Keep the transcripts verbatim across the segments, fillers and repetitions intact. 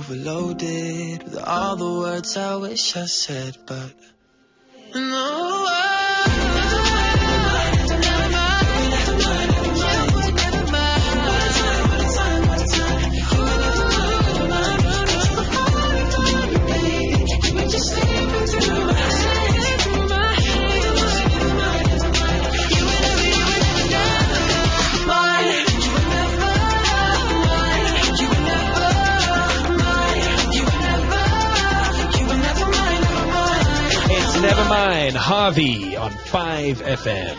overloaded with all the words I wish I said, but no. Nevermind, Harvey on five F M.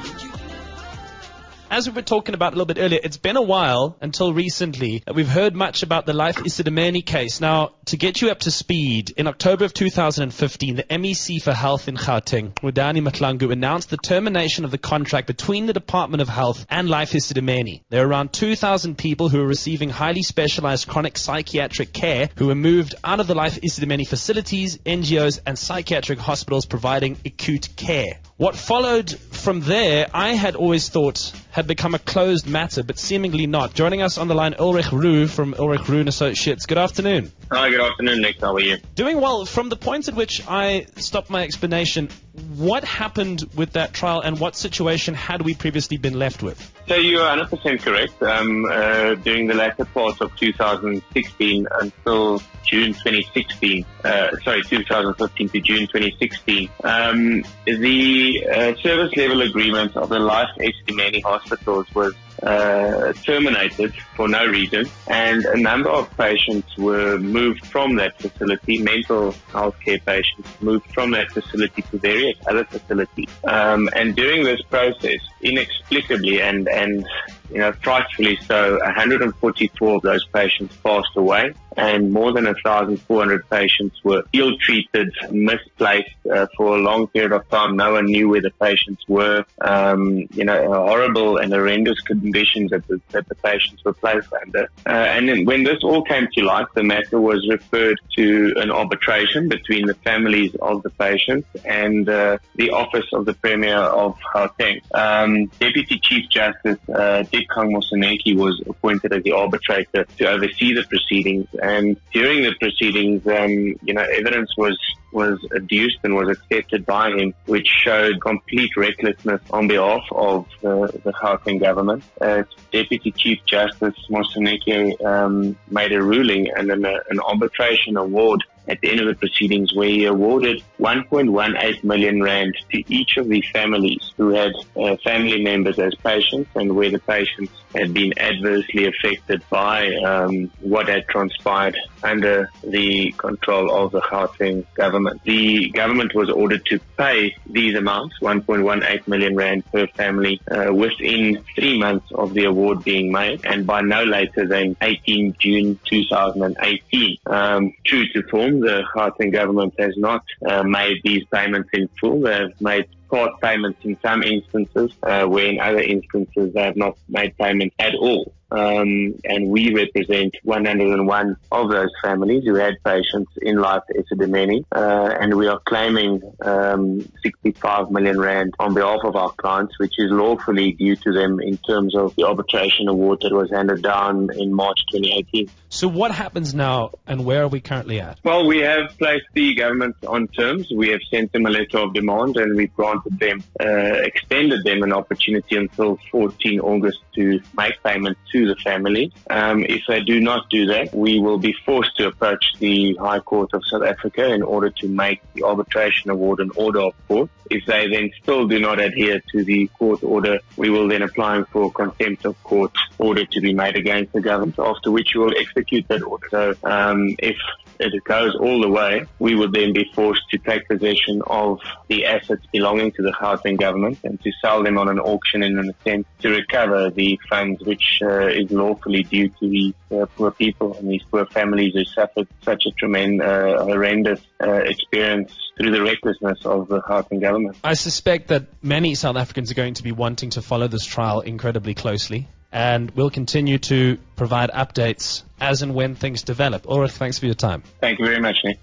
As we were talking about a little bit earlier, it's been a while until recently that we've heard much about the Life Isidimeni case. Now, to get you up to speed, in October of two thousand fifteen, the M E C for Health in Gauteng, Udani Mahlangu, announced the termination of the contract between the Department of Health and Life Isidimeni. There are around two thousand people who are receiving highly specialized chronic psychiatric care who were moved out of the Life Isidimeni facilities, N G Os, and psychiatric hospitals providing acute care. What followed from there, I had always thought had become a closed matter, but seemingly not. Joining us on the line, Ulrich Roo from Ulrich Roo and Associates. Good afternoon. Hi, good afternoon, Nick. How are you? Doing well. From the point at which I stopped my explanation, what happened with that trial and what situation had we previously been left with? So you're one hundred percent correct. Um, uh, during the latter part of two thousand sixteen until June twenty sixteen, uh, sorry, two thousand fifteen to June twenty sixteen, um, the uh, service level agreement of the Life Isidimeni hospitals was uh, terminated for no reason, and a number of patients were moved from that facility, mental health care patients moved from that facility to various other facilities. Um, and during this process, inexplicably and, and you know, frightfully so, one hundred forty-four of those patients passed away, and more than one thousand four hundred patients were ill-treated, misplaced uh, for a long period of time. No one knew where the patients were. Um, you know, horrible and horrendous conditions that the, that the patients were placed under. Uh, and then when this all came to light, the matter was referred to an arbitration between the families of the patients and uh, the Office of the Premier of Gauteng. Um, Deputy Chief Justice uh, Kang Moseneke was appointed as the arbitrator to oversee the proceedings, and during the proceedings, um, you know, evidence was was adduced and was accepted by him, which showed complete recklessness on behalf of uh, the Gauteng government. Uh, Deputy Chief Justice Moseneke um, made a ruling and an, uh, an arbitration award at the end of the proceedings where he awarded one point one eight million rand to each of the families who had uh, family members as patients and where the patients had been adversely affected by um, what had transpired under the control of the Gauteng government. The government was ordered to pay these amounts, one point one eight million rand per family, uh, within three months of the award being made, and by no later than eighteenth June two thousand eighteen. Um, true to form, the Gauteng government has not uh, made these payments in full. They have made part payments in some instances, uh, where in other instances they have not made payment at all. Um, and we represent one hundred one of those families who had patients in Life Isidimeni, uh, and we are claiming um, sixty-five million rand on behalf of our clients, which is lawfully due to them in terms of the arbitration award that was handed down in March twenty eighteen. So what happens now, and where are we currently at? Well, we have placed the government on terms. We have sent them a letter of demand, and we granted them, uh, extended them an opportunity until fourteenth August to make payment to the family. Um, if they do not do that, we will be forced to approach the High Court of South Africa in order to make the arbitration award an order of court. If they then still do not adhere to the court order, we will then apply for contempt of court order to be made against the government, after which we will execute that order. So um, if it goes all the way, we would then be forced to take possession of the assets belonging to the Gauteng government and to sell them on an auction in an attempt to recover the funds which uh, is lawfully due to these uh, poor people and these poor families who suffered such a tremendous, uh, horrendous uh, experience through the recklessness of the Gauteng government. I suspect that many South Africans are going to be wanting to follow this trial incredibly closely, and we'll continue to provide updates as and when things develop. Ulrich, thanks for your time. Thank you very much, Nick.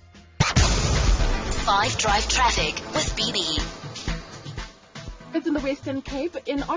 Five Drive Traffic with B B. It's in the Western Cape in